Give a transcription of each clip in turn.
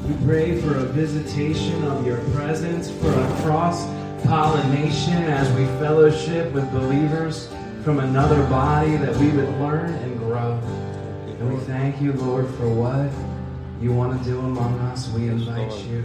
We pray for a visitation of your presence, for a cross-pollination as we fellowship with believers from another body, that we would learn and grow. And we thank you, Lord, for what you want to do among us. We invite you.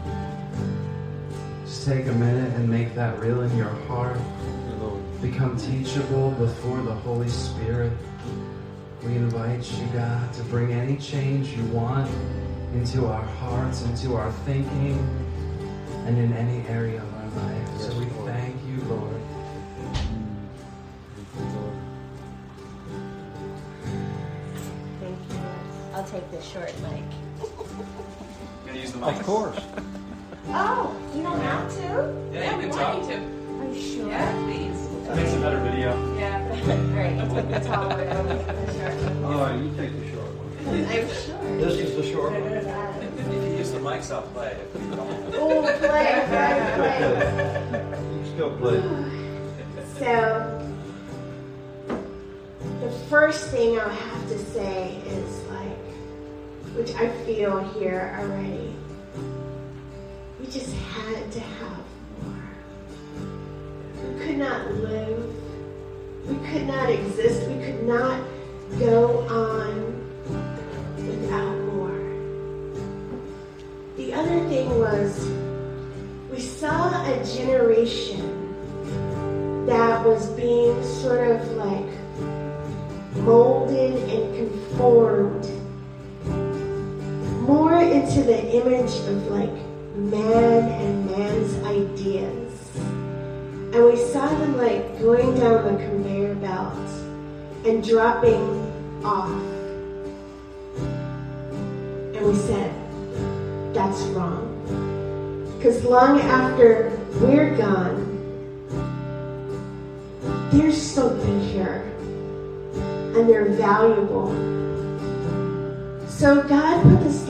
Just take a minute and make that real in your heart. Become teachable before the Holy Spirit. We invite you, God, to bring any change you want into our hearts, into our thinking, and in any area of our life. So we thank you, Lord. Thank you. I'll take the short mic. Gonna use the mic? Of course. Oh, you don't have to? Yeah, you can talk. Are you sure? Yeah, please. Makes a better video. Yeah. Alright, I'll take the tall one. I'll take the short one. All right, you take the short one. I'm sure. This is the short one. If you use the mics, I'll play it. Oh, play. You can still play. So, the first thing I'll have to say is which I feel here already, we just had to have more. We could not live. We could not exist. We could not go on without more. The other thing was, we saw a generation that was being sort of molded and conformed more into the image of man and man's ideas. And we saw them going down the conveyor belt and dropping off. And we said, that's wrong. Because long after we're gone, they're still here. And they're valuable. So God put this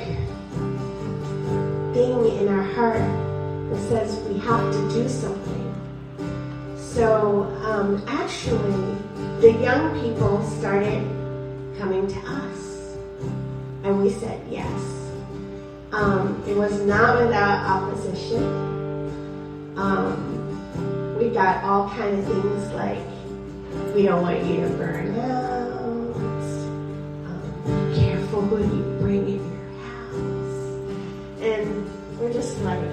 thing in our heart that says we have to do something. So actually, the young people started coming to us. And we said yes. It was not without opposition. We got all kind of things we don't want you to burn out. Careful who you bring in your house. And we're just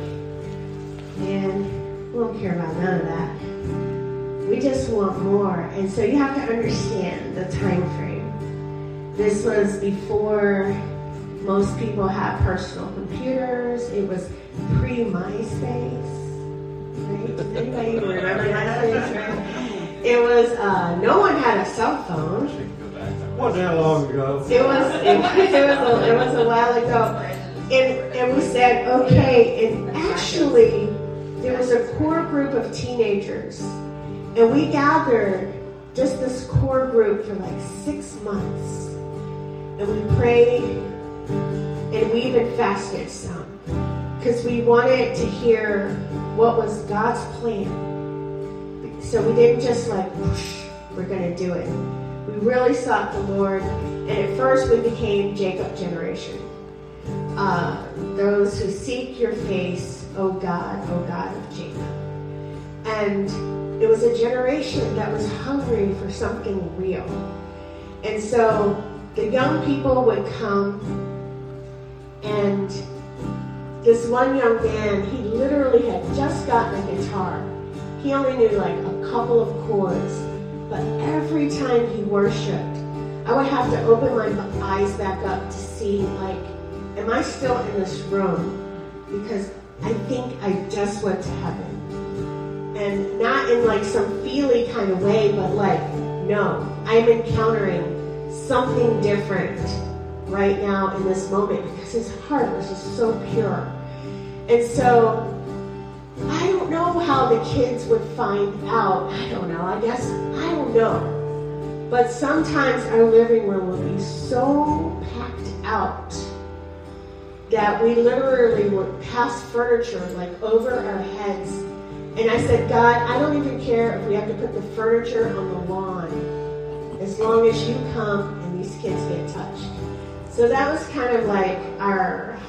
man, we don't care about none of that. We just want more. And so you have to understand the time frame. This was before most people had personal computers. It was pre-MySpace. Right? Does anybody remember MySpace? Right? It was, no one had a cell phone. Wasn't that long ago? It was a while ago. And we said, okay, and actually, there was a core group of teenagers. And we gathered just this core group for 6 months. And we prayed, and we even fasted some. Because we wanted to hear what was God's plan. So we didn't just we're going to do it. We really sought the Lord. And at first we became Jacob generation. Those who seek your face, O God of Jacob. And it was a generation that was hungry for something real. And so the young people would come, and this one young man, he literally had just gotten a guitar. He only knew a couple of chords, but every time he worshiped, I would have to open my eyes back up to see, am I still in this room? Because I think I just went to heaven. And not in some feely kind of way, but no, I'm encountering something different right now in this moment, because his heart was just so pure. And so I don't know how the kids would find out. I don't know. I don't know. But sometimes our living room will be so packed out that we literally would pass furniture over our heads. And I said, God, I don't even care if we have to put the furniture on the lawn, as long as you come and these kids get touched. So that was kind of our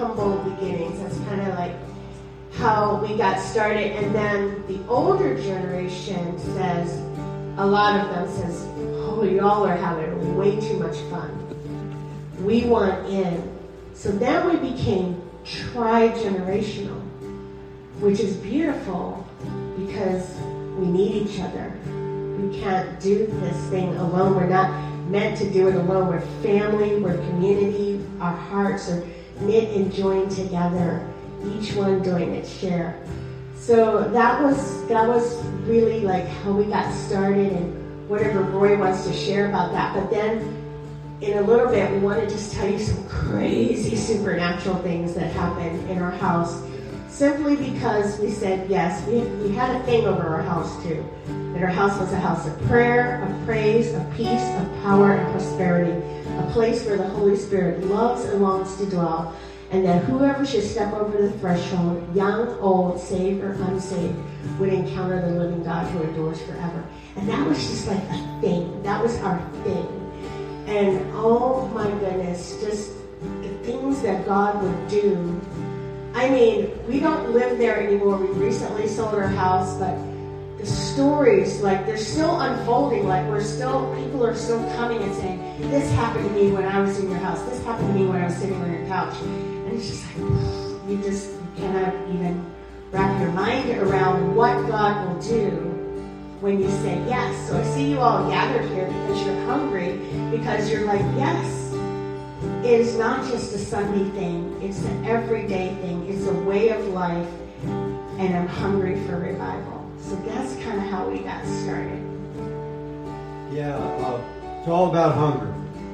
humble beginnings. That's kind of like how we got started. And then the older generation says, a lot of them says, oh, y'all are having way too much fun. We want in. So then we became tri-generational, which is beautiful because we need each other. We can't do this thing alone. We're not meant to do it alone. We're family, we're community. Our hearts are knit and joined together, each one doing its share. So that was really like how we got started, and whatever Roy wants to share about that. But then in a little bit, we want to just tell you some crazy supernatural things that happened in our house, simply because we said yes. We had a thing over our house too, that our house was a house of prayer, of praise, of peace, of power, and prosperity, a place where the Holy Spirit loves and longs to dwell, and that whoever should step over the threshold, young, old, saved, or unsaved, would encounter the living God who endures forever. And that was just like a thing. That was our thing. And oh my goodness, just the things that God would do. I mean, we don't live there anymore. We recently sold our house, but the stories, like, they're still unfolding. Like, people are still coming and saying, this happened to me when I was in your house. This happened to me when I was sitting on your couch. And it's just like, you cannot even wrap your mind around what God will do when you say yes. So I see you all gathered here because you're hungry, because you're like, yes. It is not just a Sunday thing. It's an everyday thing. It's a way of life, and I'm hungry for revival. So that's kind of how we got started. Yeah, it's all about hunger.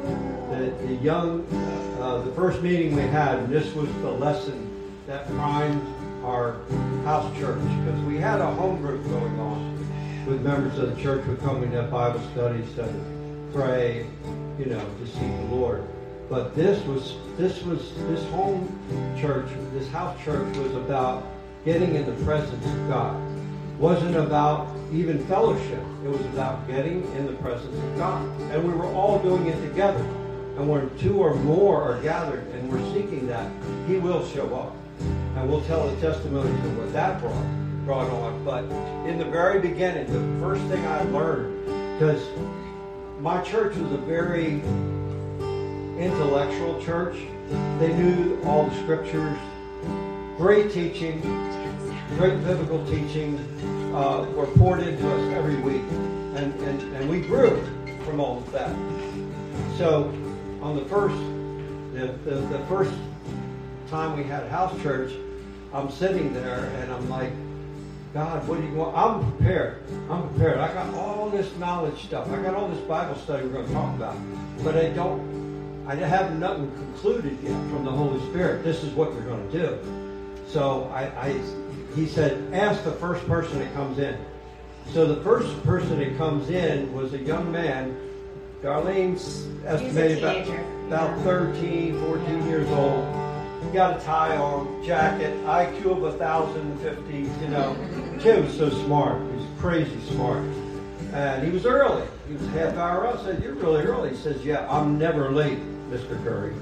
The first meeting we had, and this was the lesson that primed our house church, because we had a home group going on with members of the church who come into Bible studies to pray, to seek the Lord. But this home church, this house church was about getting in the presence of God. It wasn't about even fellowship. It was about getting in the presence of God. And we were all doing it together. And when two or more are gathered and we're seeking that, He will show up. And we'll tell the testimonies of what that brought on. But in the very beginning, the first thing I learned, because my church was a very intellectual church. They knew all the scriptures, great teaching, great biblical teaching were poured into us every week. And we grew from all of that. So on the first time we had house church, I'm sitting there and I'm like, God, what do you want? I'm prepared. I got all this knowledge stuff. I got all this Bible study we're going to talk about. But I have nothing concluded yet from the Holy Spirit. This is what you're going to do. So he said, ask the first person that comes in. So the first person that comes in was a young man. Darlene's estimated about 13, 14 years old. He got a tie on, jacket, IQ of 1,050, Kid was so smart. He was crazy smart. And he was early. He was a half hour early. I said, you're really early. He says, yeah, I'm never late, Mr. Curry.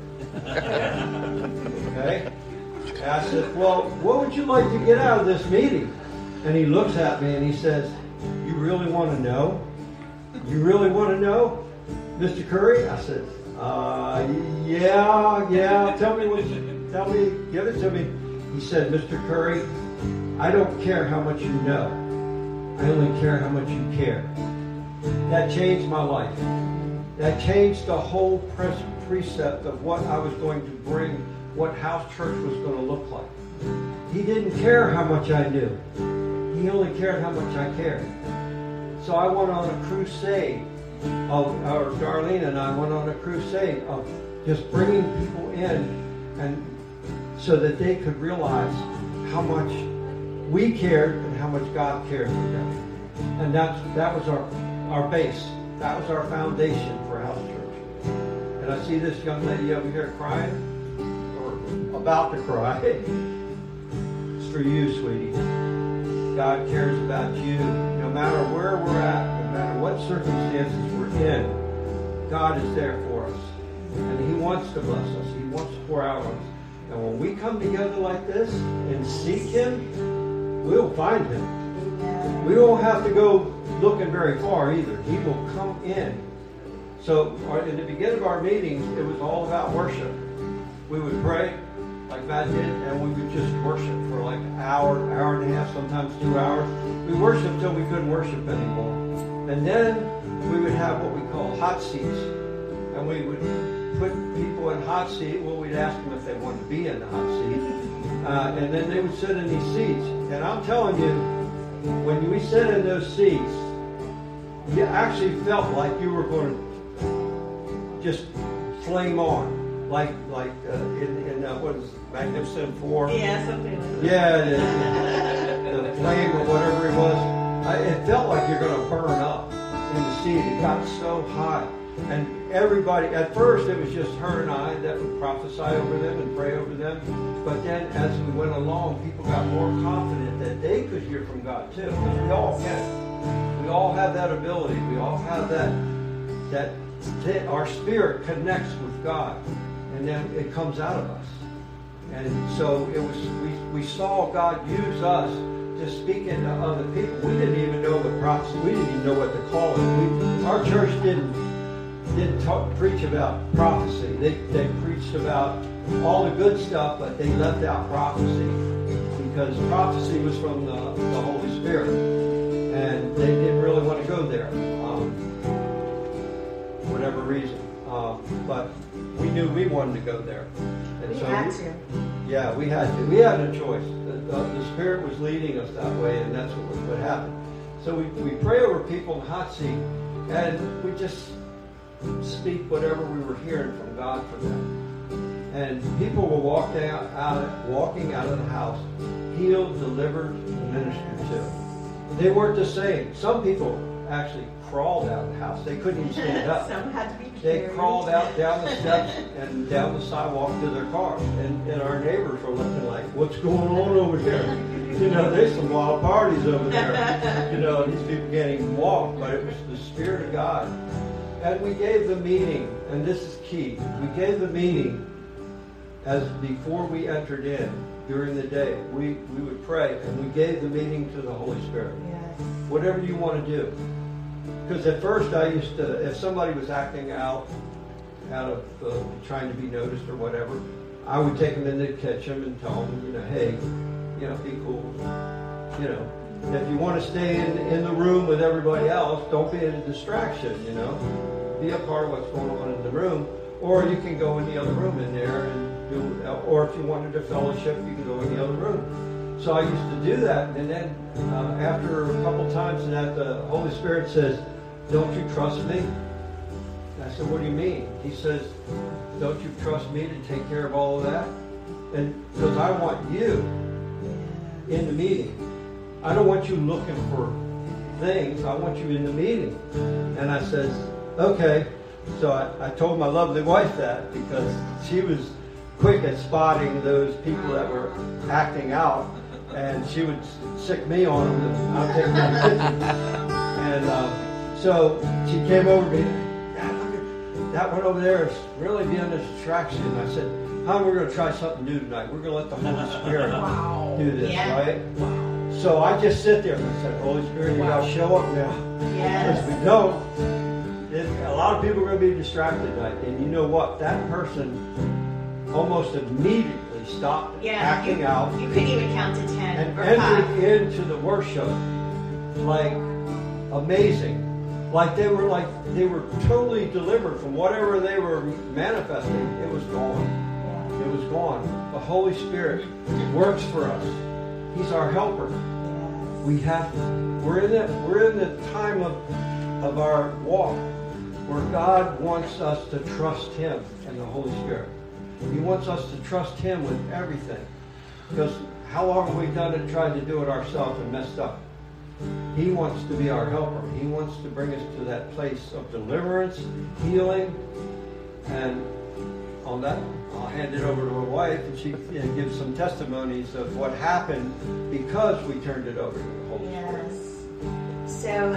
Okay? And I said, well, what would you like to get out of this meeting? And he looks at me and he says, you really want to know? You really want to know, Mr. Curry? I said, yeah. Tell me, give it to me. He said, Mr. Curry, I don't care how much you know. I only care how much you care. That changed my life. That changed the whole precept of what I was going to bring, what house church was going to look like. He didn't care how much I knew. He only cared how much I cared. So I went on a crusade or Darlene and I went on a crusade of just bringing people in, and so that they could realize how much we cared and how much God cared for them. And that was our base. That was our foundation for house church. And I see this young lady over here crying, or about to cry. It's for you, sweetie. God cares about you. No matter where we're at, no matter what circumstances we're in, God is there for us. And He wants to bless us. He wants to pour out on us. And when we come together like this and seek Him, we'll find Him. We won't have to go looking very far either. He will come in. So in the beginning of our meetings, it was all about worship. We would pray like Matt did, and we would just worship for like an hour, hour and a half, sometimes 2 hours. We worshiped until we couldn't worship anymore. And then we would have what we call hot seats. And we would put people in hot seat. Well, we'd ask them if they wanted to be in the hot seat. And then they would sit in these seats. And I'm telling you, when we sit in those seats, you actually felt like you were going to just flame on, like in what is it, Magnificent Four? Yeah, something like that. Yeah, the flame or whatever it was. It felt like you're going to burn up in the seat. It got so hot. And everybody, at first it was just her and I that would prophesy over them and pray over them. But then as we went along, people got more confident that they could hear from God too. Because we all can. We all have that ability. We all have that our spirit connects with God. And then it comes out of us. And so it was. We saw God use us to speak into other people. We didn't even know what prophecy. We didn't even know what to call it. Our church didn't preach about prophecy. They preached about all the good stuff, but they left out prophecy because prophecy was from the Holy Spirit, and they didn't really want to go there, whatever reason. But we knew we wanted to go there, and We had to. Yeah, we had to. We had no choice. The Spirit was leading us that way, and that's what happened. So we pray over people in the hot seat, and we just speak whatever we were hearing from God for them. And people were walking out of the house, healed, delivered, and ministered to. They weren't the same. Some people actually crawled out of the house. They couldn't even stand up. Some had to be They carried. crawled out down the steps and down the sidewalk to their cars. And our neighbors were looking like, what's going on over here? There's some wild parties over there. These people can't even walk, but it was the Spirit of God. And we gave the meeting, and this is key, we gave the meeting as before we entered in during the day. We would pray, and we gave the meeting to the Holy Spirit. Yes. Whatever you want to do. Because at first I used to, if somebody was acting out of trying to be noticed or whatever, I would take them in the kitchen and tell them, hey, be cool. If you want to stay in the room with everybody else, don't be a distraction, Be a part of what's going on in the room. Or you can go in the other room in there and do, or if you wanted to fellowship, you can go in the other room. So I used to do that, and then after a couple times that the Holy Spirit says, don't you trust me? And I said, what do you mean? He says, don't you trust me to take care of all of that? And because I want you in the meeting. I don't want you looking for things. I want you in the meeting. And I says, okay. So I told my lovely wife that because she was quick at spotting those people that were acting out. And she would sick me on them. And I'd take them to the kitchen. And so she came over to me. Dad, look at that one over there is really being a distraction. And I said, hon, we're going to try something new tonight. We're going to let the Holy Spirit do this, right? Wow. So I just sit there and I said, Holy Spirit, you got to show up now. Yes. Because we know a lot of people are going to be distracted tonight. And you know what? That person almost immediately stopped acting out. You couldn't even count to 10 and or entered 5. into the worship like amazing. Like they were totally delivered from whatever they were manifesting. It was gone. It was gone. The Holy Spirit works for us. He's our helper. We're in the time of our walk where God wants us to trust Him and the Holy Spirit. He wants us to trust Him with everything. Because how long have we done it, tried to do it ourselves and messed up? He wants to be our helper. He wants to bring us to that place of deliverance, healing, and on that, I'll hand it over to my wife, and she can give some testimonies of what happened because we turned it over to the Holy Spirit. Yes. So,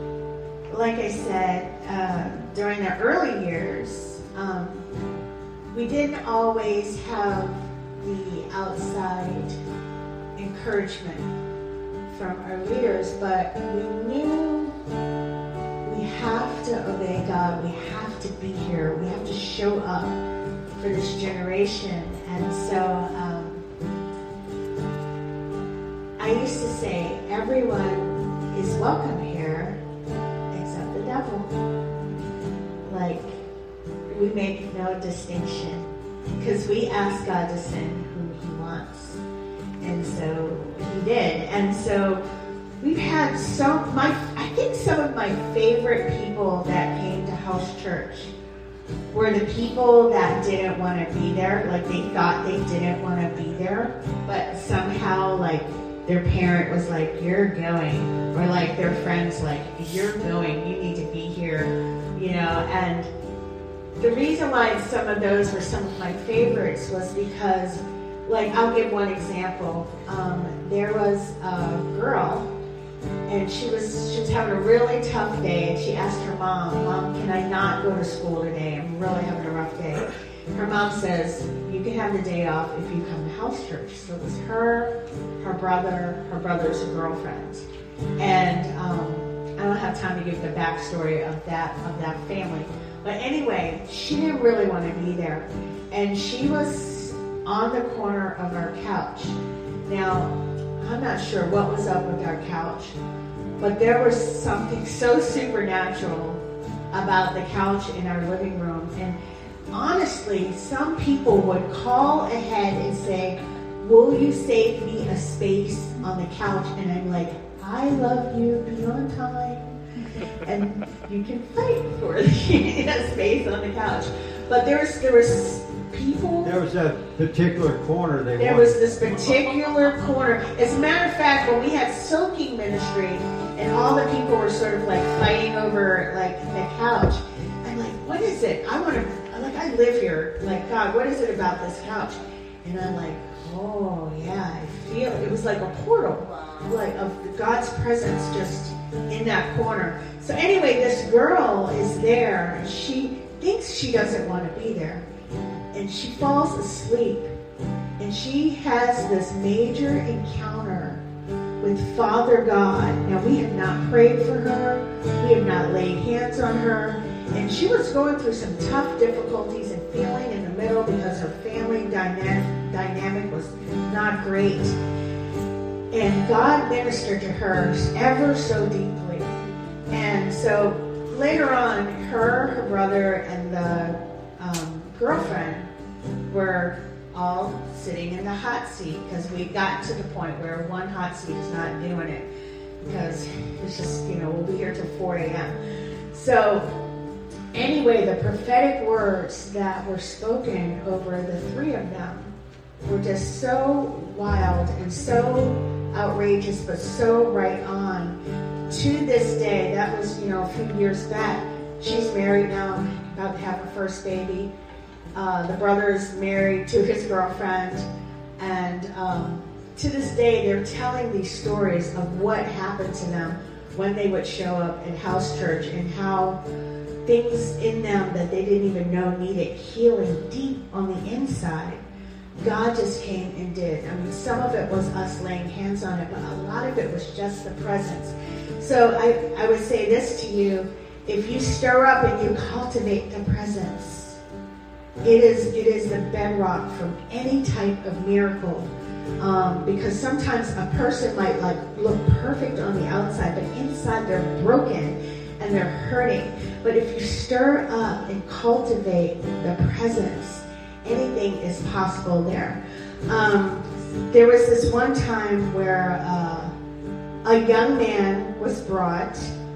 like I said, during the early years, we didn't always have the outside encouragement from our leaders, but we knew we have to obey God. We have to be here. We have to show up for this generation. And so I used to say, everyone is welcome here except the devil. Like, we make no distinction because we ask God to send who he wants. And so he did. And so we've had I think some of my favorite people that came to House Church were the people that didn't want to be there. Like, they thought they didn't want to be there, but somehow, like, their parent was like, you're going. Or like their friends like, you're going, you need to be here, you know. And the reason why some of those were some of my favorites was because, like, I'll give one example. There was a girl, and she was having a really tough day, and she asked her mom, can I not go to school today? I'm really having a rough day. Her mom says, you can have the day off if you come to House Church. So it was her brother's girlfriend. And I don't have time to give the backstory of that family. But anyway, she didn't really want to be there. And she was on the corner of our couch. Now, I'm not sure what was up with our couch, but there was something so supernatural about the couch in our living room. And honestly, some people would call ahead and say, will you save me a space on the couch? And I'm like, I love you, be on time. And you can fight for a space on the couch. But there was people. There was a particular corner there was this particular corner. As a matter of fact, when we had soaking ministry and all the people were sort of like fighting over like the couch, I'm like, what is it? I live here. Like, God, what is it about this couch? And I'm like, oh yeah, I feel it. It was like a portal, like of God's presence just in that corner. So anyway, this girl is there, and she thinks she doesn't want to be there. And she falls asleep. And she has this major encounter with Father God. Now, we have not prayed for her. We have not laid hands on her. And she was going through some tough difficulties and feeling in the middle because her family dynamic was not great. And God ministered to her ever so deeply. And so later on, her brother, and the girlfriend were all sitting in the hot seat because we got to the point where one hot seat is not doing it because it's just, we'll be here till 4 a.m. So anyway, the prophetic words that were spoken over the three of them were just so wild and so outrageous, but so right on. To this day, that was, a few years back. She's married now, about to have her first baby. The brother's married to his girlfriend. And to this day, they're telling these stories of what happened to them when they would show up at House Church and how things in them that they didn't even know needed healing deep on the inside. God just came and did. I mean, some of it was us laying hands on it, but a lot of it was just the presence. So I would say this to you: if you stir up and you cultivate the presence, it is the bedrock from any type of miracle. Because sometimes a person might look perfect on the outside, but inside they're broken and they're hurting. But if you stir up and cultivate the presence, anything is possible there. There was this one time where a young man was brought,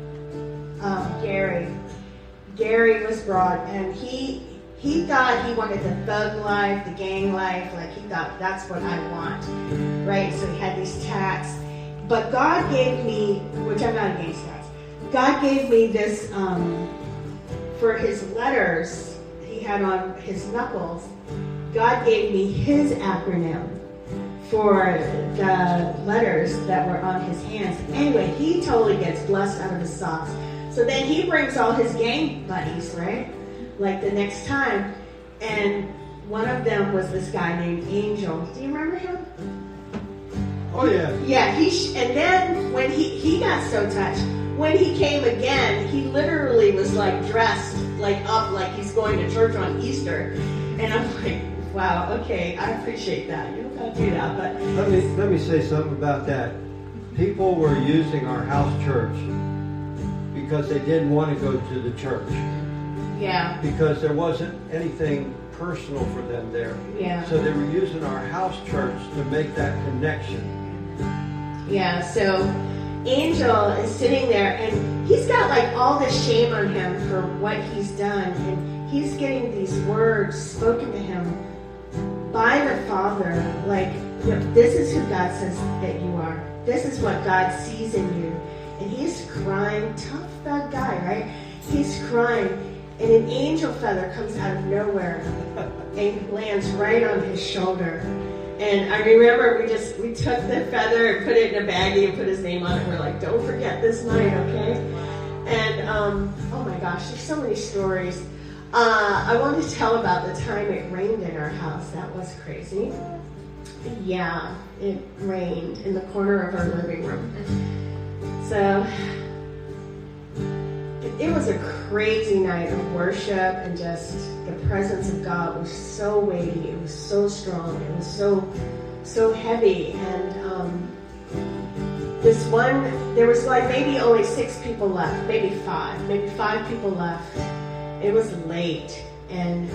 Gary was brought, and he thought he wanted the thug life, the gang life, like he thought, that's what I want, right? So he had these tats. But God gave me, which I'm not against tats, God gave me this, for his letters he had on his knuckles, God gave me his acronym for the letters that were on his hands. Anyway, he totally gets blessed out of his socks. So then he brings all his gang buddies, right? Like the next time, and one of them was this guy named Angel. Do you remember him? Oh, yeah. Yeah, and then when he got so touched, when he came again, he literally was like dressed like up like he's going to church on Easter. And I'm like, wow, okay, I appreciate that. You don't gotta do that, but Let me say something about that. People were using our house church because they didn't want to go to the church. yeah, Because there wasn't anything personal for them there. yeah. So they were using our house church to make that connection. Yeah, so Angel is sitting there and he's got like all this shame on him for what he's done, and he's getting these words spoken to him by the Father, like, you know, this is who God says that you are. This is what God sees in you. And he's crying, tough thug guy, right? He's crying, and an angel feather comes out of nowhere and lands right on his shoulder. And I remember we took the feather and put it in a baggie and put his name on it. We're like, don't forget this night, okay? And, oh my gosh, there's so many stories. I want to tell about the time it rained in our house. That was crazy. Yeah, it rained in the corner of our living room. So, it was a crazy night of worship, and just the presence of God was so weighty. It was so strong. It was so heavy. And there was like maybe only 6 people left, maybe 5 people left. It was late, and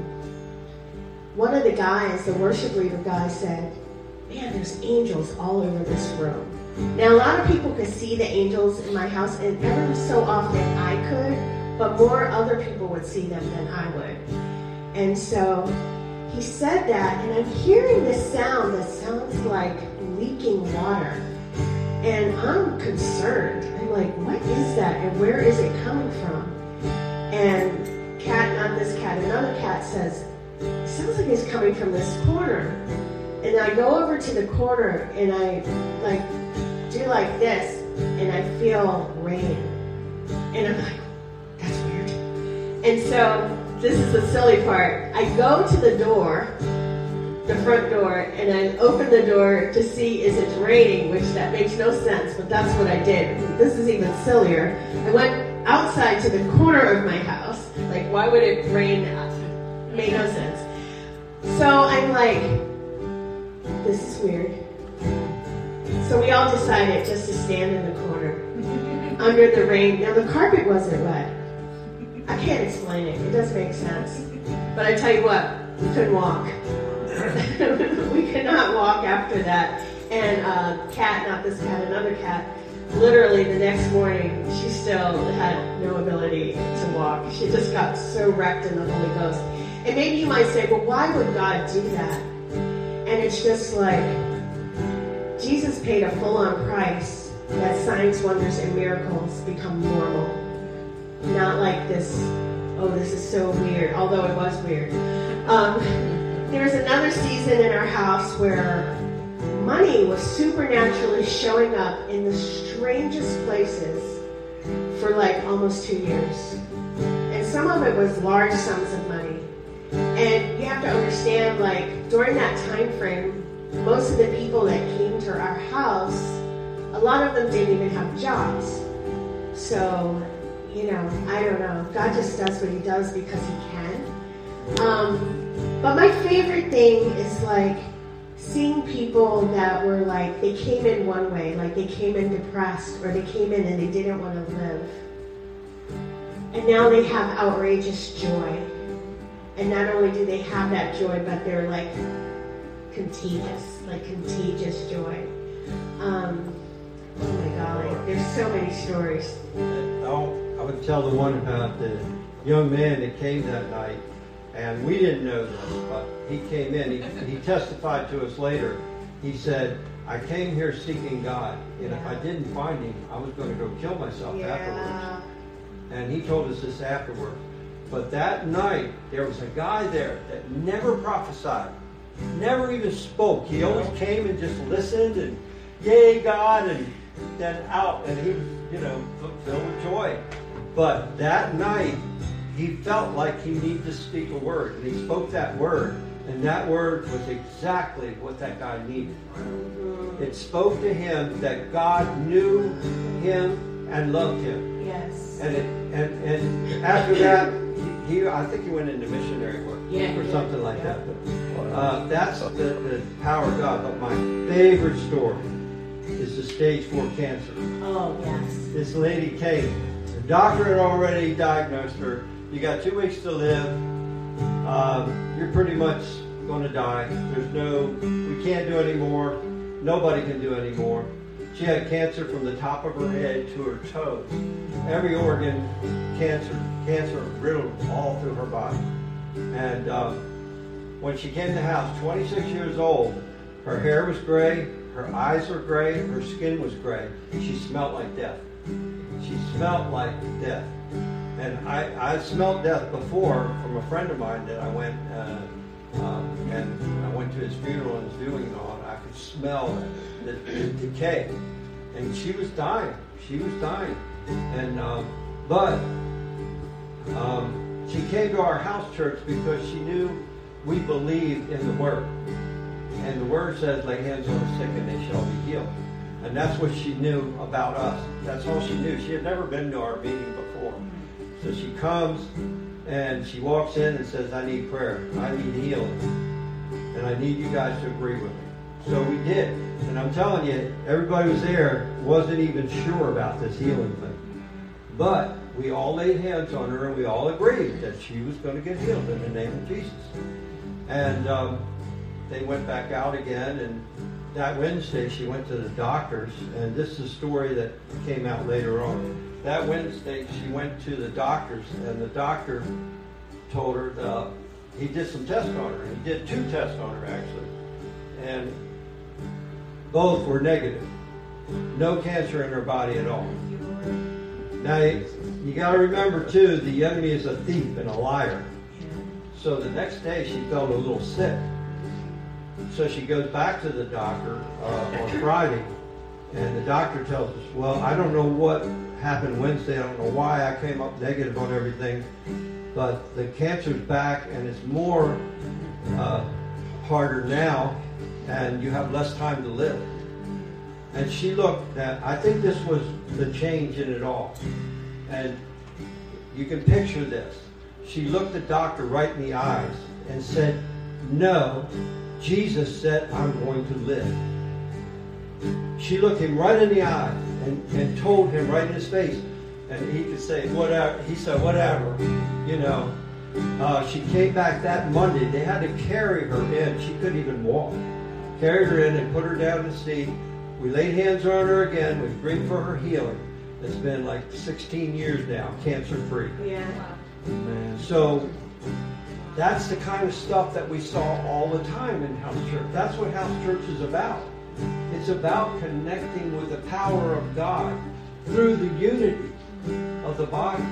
one of the guys, the worship leader guy, said, "Man, there's angels all over this room." Now, a lot of people could see the angels in my house, and every so often I could, but more other people would see them than I would. And so he said that, and I'm hearing this sound that sounds like leaking water. And I'm concerned. I'm like, what is that? And where is it coming from? And another cat says, it sounds like it's coming from this corner. And I go over to the corner and I like do like this, and I feel rain. And I'm like, that's weird. And so this is the silly part. I go to the door, the front door, and I open the door to see is it raining, which that makes no sense, but that's what I did. This is even sillier. I went outside to the corner of my house. Like, why would it rain outside? It made no sense. So I'm like, this is weird. So we all decided just to stand in the corner under the rain. Now the carpet wasn't wet. I can't explain it. It doesn't make sense. But I tell you what, we couldn't walk. We could not walk after that. And another cat, literally the next morning, she still had no ability to walk. She just got so wrecked in the Holy Ghost. And maybe you might say, well, why would God do that? And it's just like, Jesus paid a full-on price that signs, wonders, and miracles become normal. Not like this, oh, this is so weird, although it was weird. There was another season in our house where money was supernaturally showing up in the strangest places for like almost 2 years. And some of it was large sums of money. And you have to understand, like, during that time frame, most of the people that came to our house, a lot of them didn't even have jobs. So, you know, I don't know. God just does what he does because he can. But my favorite thing is like seeing people that were like, they came in one way, like they came in depressed, or they came in and they didn't want to live. And now they have outrageous joy. And not only do they have that joy, but they're like contagious joy. Oh my golly, there's so many stories. I would tell the one about the young man that came that night, and we didn't know this, but he came in. He testified to us later. He said, I came here seeking God, and if I didn't find him, I was going to go kill myself afterwards. And he told us this afterwards. But that night, there was a guy there that never prophesied, never even spoke. He always came and just listened and, yay, God, and then out. And he was, filled with joy. But that night, he felt like he needed to speak a word. And he spoke that word. And that word was exactly what that guy needed. It spoke to him that God knew him and loved him. Yes. And after that, I think he went into missionary work or something like that. But, that's the power of God. But my favorite story is the stage 4 cancer. Oh, yes. This lady came. The doctor had already diagnosed her. You got 2 weeks to live. You're pretty much going to die. We can't do anymore. Nobody can do anymore. She had cancer from the top of her head to her toes. Every organ, cancer riddled all through her body. And when she came to the house, 26 years old, her hair was gray, her eyes were gray, her skin was gray. She smelled like death. She smelled like death. And I smelled death before from a friend of mine that I went and I went to his funeral and was viewing and all. And I could smell the decay. And she was dying. She was dying. And but she came to our house church because she knew we believed in the Word. And the Word says, lay hands on the sick and they shall be healed. And that's what she knew about us. That's all she knew. She had never been to our meeting before. So she comes and she walks in and says, I need prayer. I need healing. And I need you guys to agree with me. So we did. And I'm telling you, everybody was there, wasn't even sure about this healing thing. But we all laid hands on her and we all agreed that she was going to get healed in the name of Jesus. And they went back out again, and that Wednesday she went to the doctors, and this is a story that came out later on. That Wednesday she went to the doctors, and the doctor told her he did some tests on her. He did 2 tests on her actually, and both were negative. No cancer in her body at all. Now you got to remember too, the enemy is a thief and a liar. So the next day she felt a little sick. So she goes back to the doctor on Friday, and the doctor tells us, well, I don't know what happened Wednesday. I don't know why I came up negative on everything, but the cancer's back and it's more harder now, and you have less time to live. And she looked at, I think this was the change in it all. And you can picture this. She looked the doctor right in the eyes and said, no, Jesus said, I'm going to live. She looked him right in the eye and told him right in his face. And he could say, whatever. He said, whatever. You know, she came back that Monday. They had to carry her in. She couldn't even walk. Carried her in and put her down in the seat. We laid hands on her again. We prayed for her healing. It's been like 16 years now, cancer-free. Yeah. Man. So that's the kind of stuff that we saw all the time in house church. That's what house church is about. It's about connecting with the power of God through the unity of the body.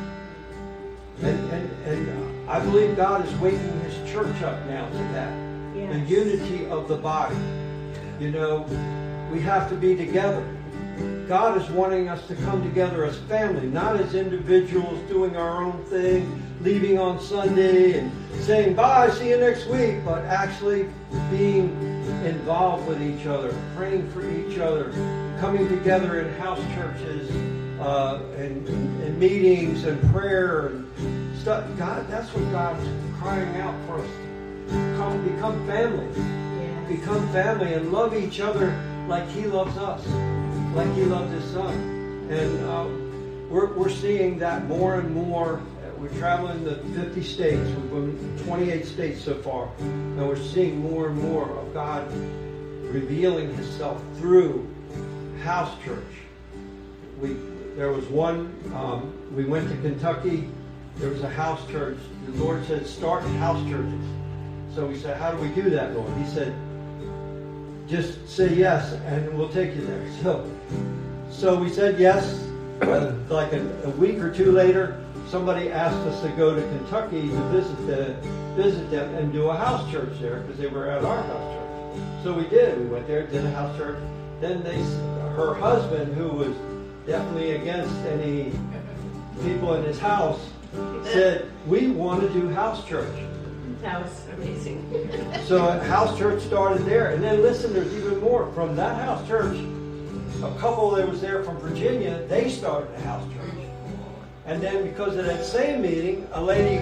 And I believe God is waking His church up now to that. Yes. The unity of the body. You know, we have to be together. God is wanting us to come together as family, not as individuals doing our own thing, leaving on Sunday and saying, bye, see you next week, but actually being involved with each other, praying for each other, coming together in house churches, and meetings and prayer and stuff. God, that's what God's crying out for us. Come, become family. Yes. Become family and love each other like He loves us, like He loved His Son. And we're seeing that more and more. We're traveling the 50 states. We've been 28 states so far. And we're seeing more and more of God revealing Himself through house church. There was one, we went to Kentucky. There was a house church. The Lord said, start house churches. So we said, how do we do that, Lord? He said, just say yes and we'll take you there. So we said yes. Like a week or two later, somebody asked us to go to Kentucky to visit them and do a house church there because they were at our house church. So we did. We went there, did a house church. Then her husband, who was definitely against any people in his house, said, we want to do house church. That was amazing. So house church started there. And then listen, there's even more. From that house church, a couple that was there from Virginia, they started a house church. And then because of that same meeting, a lady,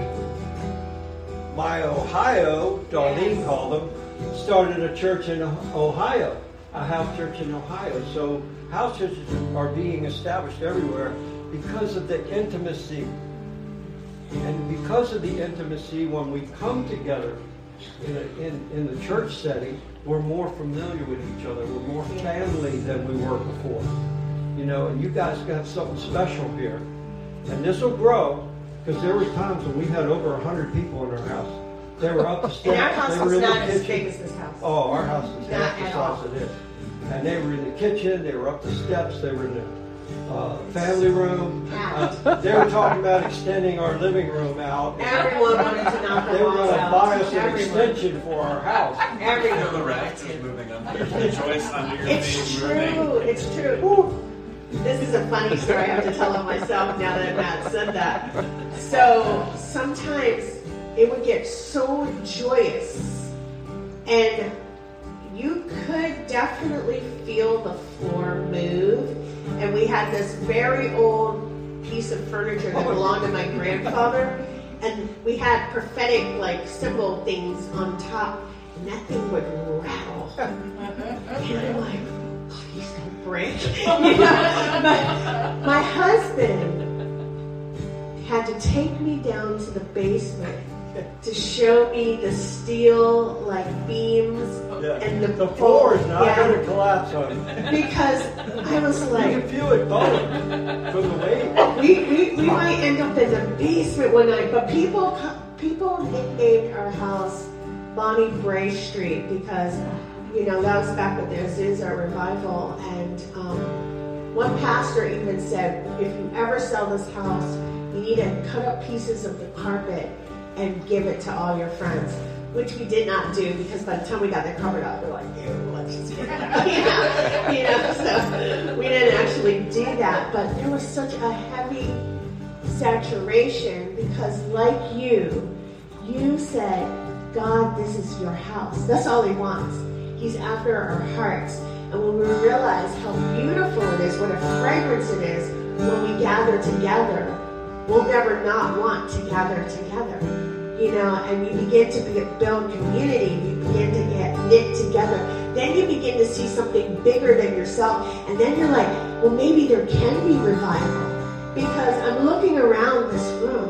my Ohio, Darlene called them, started a church in Ohio, a house church in Ohio. So house churches are being established everywhere because of the intimacy. And because of the intimacy, when we come together in the church setting, we're more familiar with each other. We're more family than we were before. You know, and you guys got something special here. And this will grow, because there were times when we had over 100 people in our house. They were up the steps. And our house they were is in not the as kitchen. big as this house. Oh, our house is Not half the at all. size it is. And they were in the kitchen. They were up the steps. They were in the family room. They were talking about extending our living room out. Everyone wanted to knock They the were walls going to out. buy us an Everyone. extension for our house. You know Everyone. the rags is moving under. The joist under your It's main roommate. true. It's true. This is a funny story. I have to tell it myself now that Matt said that. So sometimes it would get so joyous, and you could definitely feel the floor move. And we had this very old piece of furniture that belonged to my grandfather, and we had prophetic like symbol things on top, and that thing would rattle. And I'm like, please don't break. You know, my husband had to take me down to the basement to show me the steel like beams and The floor is not yeah, going to collapse on it. because I was You like, can feel it going from the weight. we might end up in the basement one night, but people nicknamed our house Bonnie Bray Street because, you know, that was back with the Azusa revival. And one pastor even said, if you ever sell this house, you need to cut up pieces of the carpet and give it to all your friends, which we did not do because by the time we got the carpet out, we were like, ew, let's just get it out. You know, so we didn't actually do that. But there was such a heavy saturation because, like you said, God, this is your house. That's all he wants. He's after our hearts. And when we realize how beautiful it is, what a fragrance it is when we gather together, we'll never not want to gather together. You know, and you begin to build community, you begin to get knit together. Then you begin to see something bigger than yourself. And then you're like, well, maybe there can be revival. Because I'm looking around this room.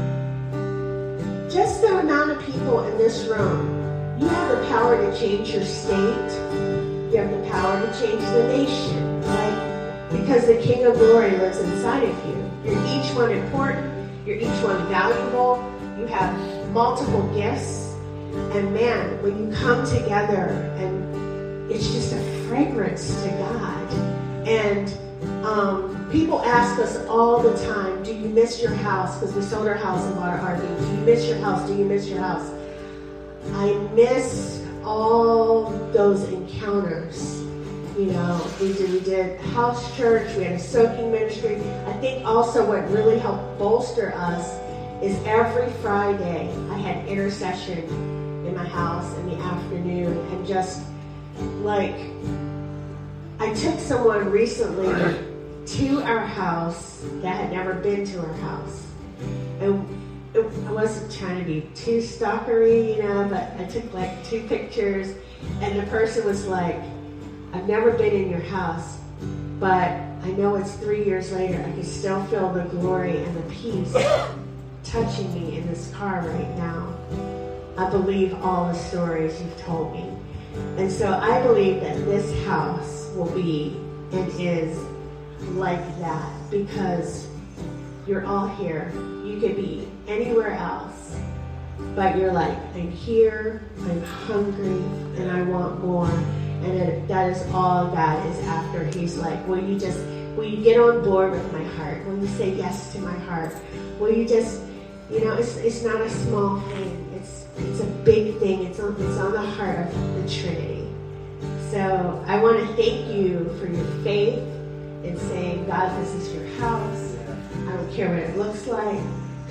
Just the amount of people in this room, you have the power to change your state. You have the power to change the nation, right? Because the King of Glory lives inside of you. You're each one important. You're each one valuable. You have multiple gifts. And man, when you come together, and it's just a fragrance to God. And people ask us all the time, do you miss your house? Because we sold our house and bought an RV. Do you miss your house? Do you miss your house? I miss all those encounters. You know, we did house church, we had a soaking ministry. I think also what really helped bolster us is every Friday I had intercession in my house in the afternoon. And just like, I took someone recently to our house that had never been to our house. And I wasn't trying to be too stalkery, you know, but I took like 2 pictures, and the person was like, I've never been in your house, but I know it's 3 years later. I can still feel the glory and the peace touching me in this car right now. I believe all the stories you've told me. And so I believe that this house will be and is like that because you're all here. You could be anywhere else, but you're like, I'm here, I'm hungry, and I want more. And that is all God is after. He's like, will you get on board with my heart? Will you say yes to my heart? Will you just, you know, it's not a small thing. It's a big thing. It's on the heart of the Trinity. So I want to thank you for your faith in saying, God, this is your house. I don't care what it looks like,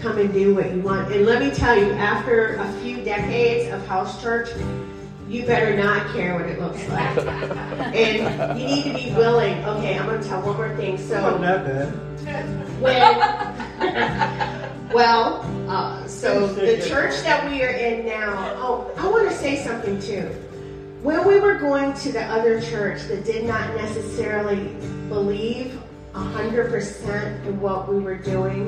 come and do what you want. And let me tell you, after a few decades of house church, you better not care what it looks like. And you need to be willing. Okay, I'm going to tell one more thing. So, Wasn't that bad? So the church that we are in now, I want to say something too. When we were going to the other church that did not necessarily believe 100% in what we were doing,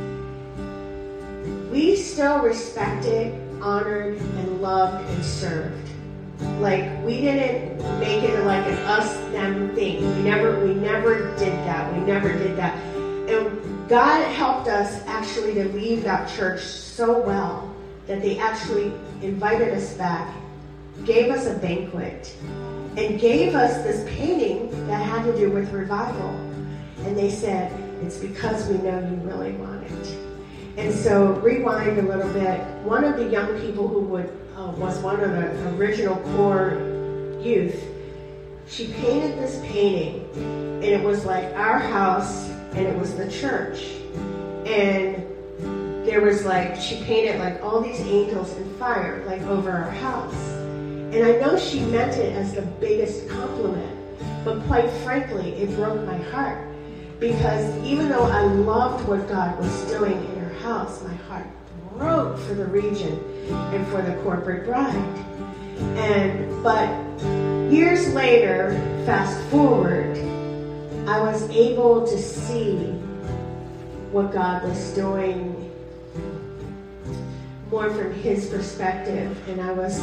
we still respected, honored, and loved and served. Like, we didn't make it like an us-them thing. We never did that. We never did that. And God helped us actually to leave that church so well that they actually invited us back, gave us a banquet, and gave us this painting that had to do with revival. And they said, it's because we know you really want it. And so, rewind a little bit. One of the young people who was one of the original core youth, she painted this painting, and it was like our house, and it was the church. And there was like, she painted like all these angels in fire, like over our house. And I know she meant it as the biggest compliment, but quite frankly, it broke my heart. Because even though I loved what God was doing in her house, my heart broke for the region and for the corporate bride. But years later, fast forward, I was able to see what God was doing more from His perspective, and I was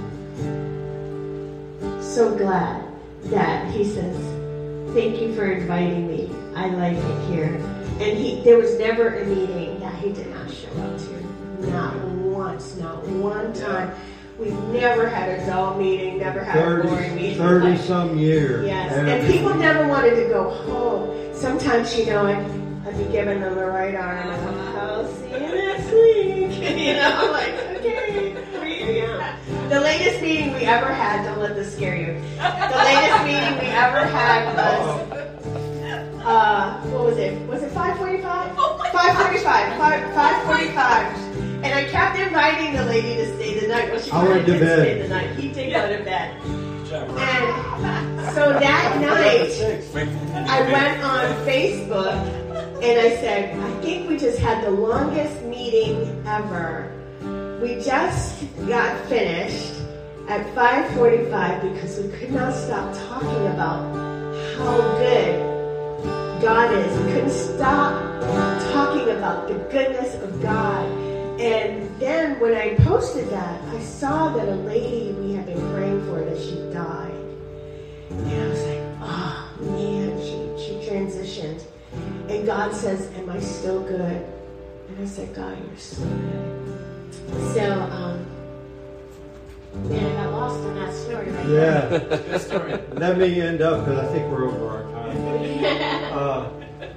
so glad that He says, thank you for inviting me. I like it here. And there was never a meeting that He did not show up to. Not once, not one time. We've never had a dull meeting, never had a boring meeting. 30-some years. Yes, and people never wanted to go home. Sometimes, I'd be giving them the right arm, and I'm like, I'll see you next week. I'm like, okay, here you go. The latest meeting we ever had, don't let this scare you. The latest meeting we ever had was, what was it? Was it 5:45? 5:45. 5:45. And I kept inviting the lady to stay the night. Well, she went to bed. Stay the night. He did go to bed. And so that night, I went on Facebook and I said, I think we just had the longest meeting ever. We just got finished at 5:45 because we could not stop talking about how good God is. We couldn't stop talking about the goodness of God. And then when I posted that, I saw that a lady we had been praying for, that she died. And I was like, oh man, she transitioned. And God says, am I still good? And I said, God, you're so good. So, man, I got lost in that story right Yeah. Good story. Let me end up, because I think we're over our time.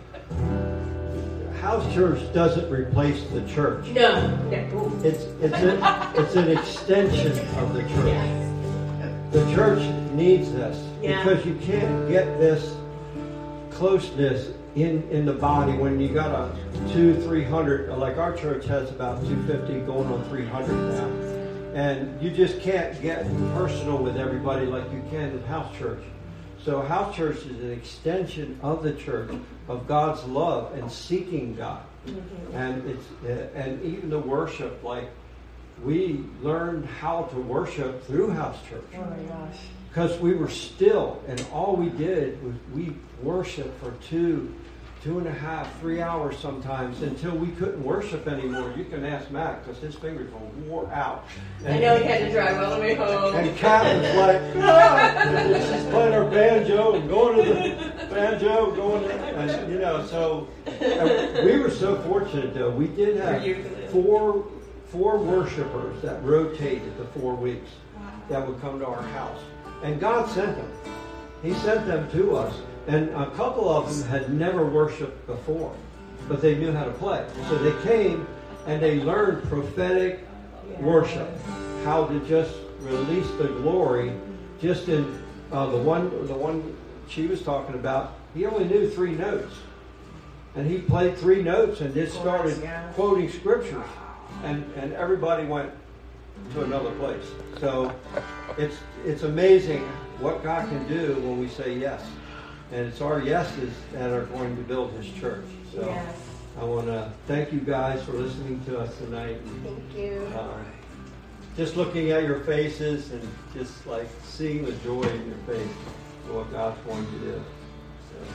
House church doesn't replace the church. No. It's an extension of the church. Yes. The church needs this, Yeah. because you can't get this closeness in the body when you got a 200-300, like our church has about 250 going on 300 now. And you just can't get personal with everybody like you can in house church. So house church is an extension of the church, of God's love and seeking God. Mm-hmm. And even the worship, like we learned how to worship through house church. Oh my gosh. Because we were still, and all we did was we worshiped for 2.5, 3 hours sometimes, until we couldn't worship anymore. You can ask Matt, because his fingers were wore out. And, I know he had to drive all the way home. And Kat was like, oh, she's playing her banjo and going to the banjo, and so we were so fortunate, though. We did have four worshipers that rotated the 4 weeks that would come to our house. And God sent them. He sent them to us. And a couple of them had never worshiped before, but they knew how to play. So they came and they learned prophetic worship, how to just release the glory. Just in the one she was talking about, he only knew 3 notes. And he played 3 notes and just started yeah. quoting scriptures. And everybody went to another place. So it's amazing what God can do when we say yes. And it's our yeses that are going to build his church. So Yes. I want to thank you guys for listening to us tonight. Thank you. Just looking at your faces and just like seeing the joy in your face for what God's going to do. So.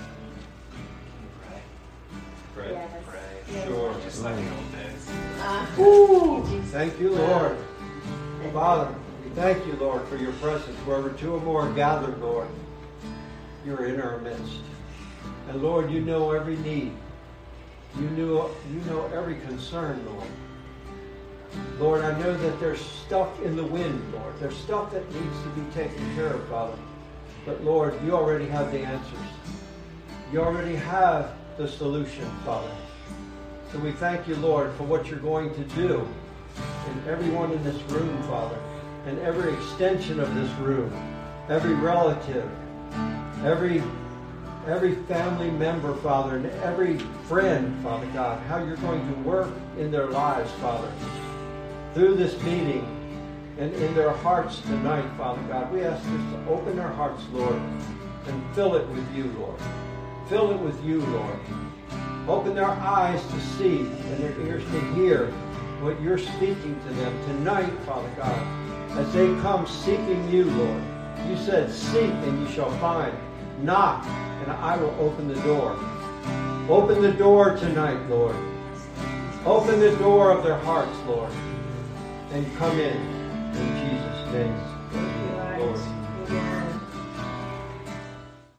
Pray. Yes. Yes. Sure. Just like the old days. Woo! Thank you, Lord. Father, we thank you, Lord, for your presence. Wherever 2 or more are gathered, Lord, you're in our midst. And Lord, you know every need. You know every concern, Lord. Lord, I know that there's stuff in the wind, Lord. There's stuff that needs to be taken care of, Father. But Lord, you already have the answers. You already have the solution, Father. So we thank you, Lord, for what you're going to do in everyone in this room, Father, and every extension of this room, every relative, every family member, Father, and every friend, Father God, how you're going to work in their lives, Father, through this meeting and in their hearts tonight, Father God. We ask you to open their hearts, Lord, and fill it with you, Lord. Fill it with you, Lord. Open their eyes to see and their ears to hear what you're speaking to them tonight, Father God, as they come seeking you, Lord. You said, seek and you shall find. Knock and I will open the door. Open the door tonight, Lord. Open the door of their hearts, Lord, and come in Jesus' name.